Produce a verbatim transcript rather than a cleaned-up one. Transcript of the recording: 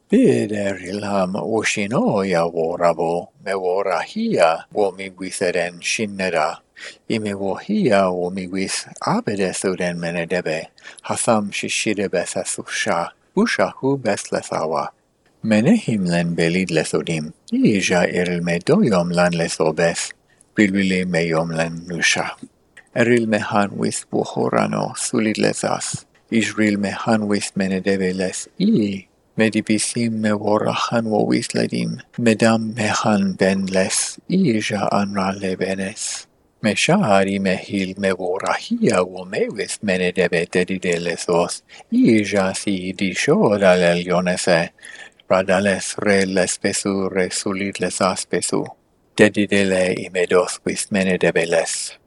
Biderilham oshino ya worabo meworahia wo migwiseren shinnera imewohia wo migwis abedesuden menedebe hasam shishidebesasusha ushahu beslesawa menehimlen belid lesodim ija erilme doyom lan lesobes bilbili meyom len nusha erilme hanwis buhorano sulid lesas Israel me hanwis menedebe les i Medibisim me worahan wo wisledim, medam mehan ben les ija anra lebenes. Me shari me hil me worahia wo mewis menedebe dedide lesos, ija si disho dalel yonese, radales re lespesu re sulit les aspesu, dedide le imedos wis menedebe les.